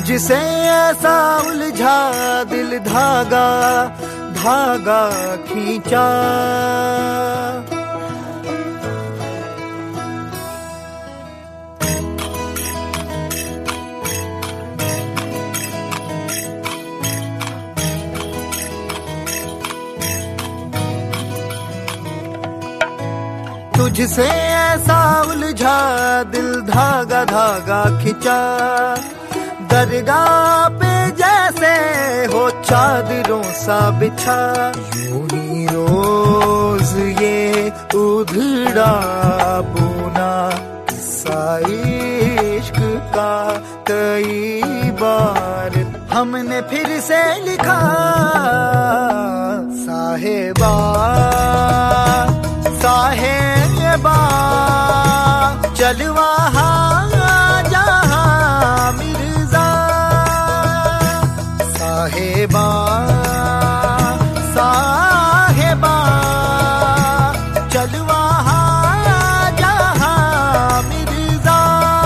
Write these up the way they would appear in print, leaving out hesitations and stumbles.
तुझसे ऐसा उलझा दिल धागा धागा खींचा। तुझसे ऐसा उलझा दिल धागा धागा खिंचा। दरगाह पे जैसे हो चादरों सा बिछा। यूं ही रोज ये उधड़ा बुना किस्सा इश्क का कई बार हमने फिर से लिखा। साहिबा साहिबा चल वहाँ जहाँ मिर्जा। साहिबा साहिबा चल वहाँ जहाँ मिर्जा।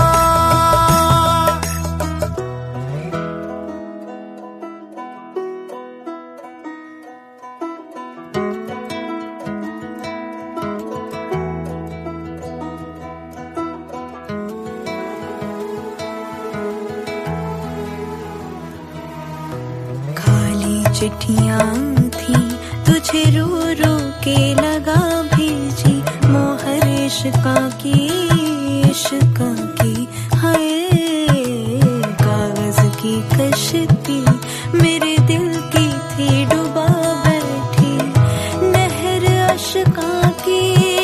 चिट्ठियां थी तुझे रो रो के लगा भेजी। मोहर इश्का की हाय कागज की कश्ती मेरे दिल की थी डुबा बैठी। नहर अश्का की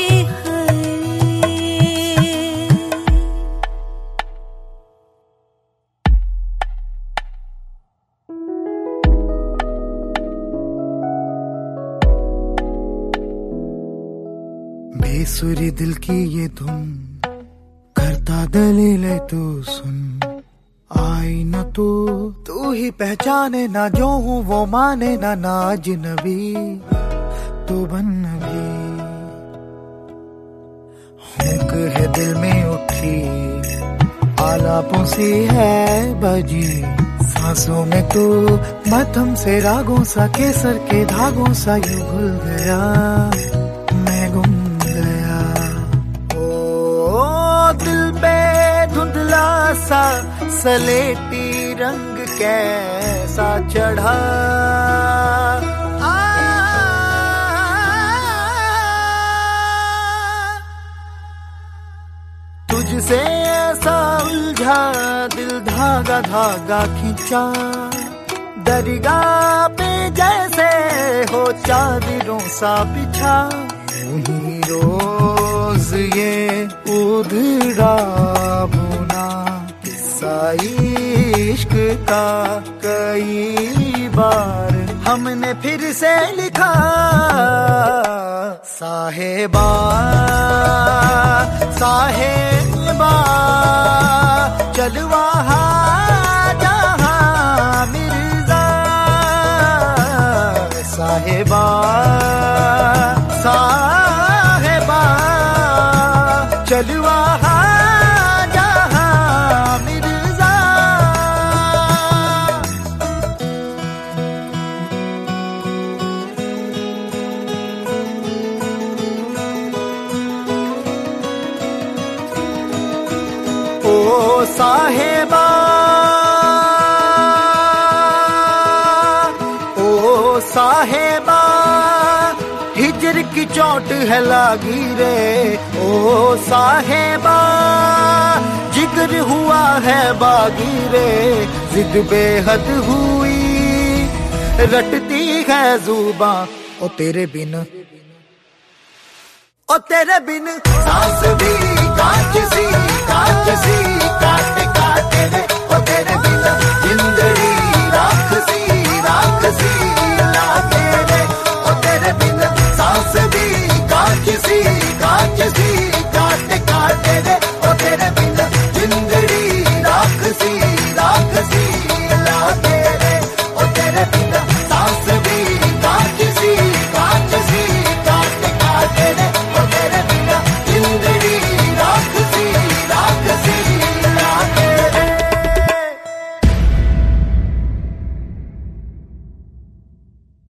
बेसुरी दिल की ये धुन करता दलील तू सुन। आई न तू ही पहचाने ना जो हूँ वो माने ना ना अजनबी तो बन भी। हुक है दिल में उठी आलापों सी है बजी। सांसों में तू मध्यम से रागों सा केसर के धागों सा यूं घुल गया मैं गुम गया। ओ दिल पे धुंधला सा सलेटी रंग कैसा चढ़ा। तुझसे ऐसा उलझा दिल धागा धागा खींचा। दरगाह पे जैसे हो चादरों सा बिछा। यूं ही रोज ये उधड़ा बुना किस्सा इश्क का कई बार हमने फिर से लिखा। साहिबा साहिबा चल वहाँ जहाँ मिर्जा। साहिबा साहिबा चल वहाँ जहाँ मिर्जा। ओ साहिबा ओ साहिबा हिजर की चोट है लागी रे। ओ साहिबा जिगर हुआ है बागी रे। जिद बेहद हुई रटती है जुबां ओ तेरे बिन सांस भी काट सी काट सी काट काट रे।